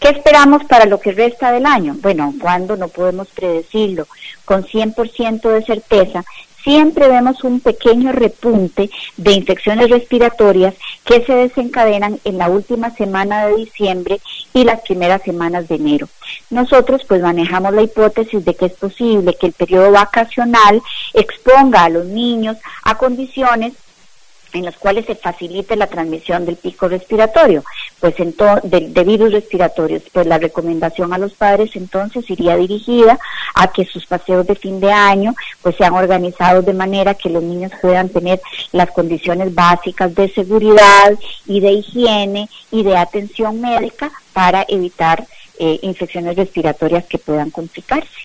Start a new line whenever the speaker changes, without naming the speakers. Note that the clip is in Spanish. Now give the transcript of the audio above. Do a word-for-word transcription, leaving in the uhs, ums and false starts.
¿Qué esperamos para lo que resta del año? Bueno, cuando no podemos predecirlo con cien por ciento de certeza. Siempre vemos un pequeño repunte de infecciones respiratorias que se desencadenan en la última semana de diciembre y las primeras semanas de enero. Nosotros pues manejamos la hipótesis de que es posible que el periodo vacacional exponga a los niños a condiciones en las cuales se facilite la transmisión del pico respiratorio, pues en de, de virus respiratorios. Pues la recomendación a los padres entonces iría dirigida a que sus paseos de fin de año pues sean organizados de manera que los niños puedan tener las condiciones básicas de seguridad y de higiene y de atención médica para evitar eh, infecciones respiratorias que puedan complicarse.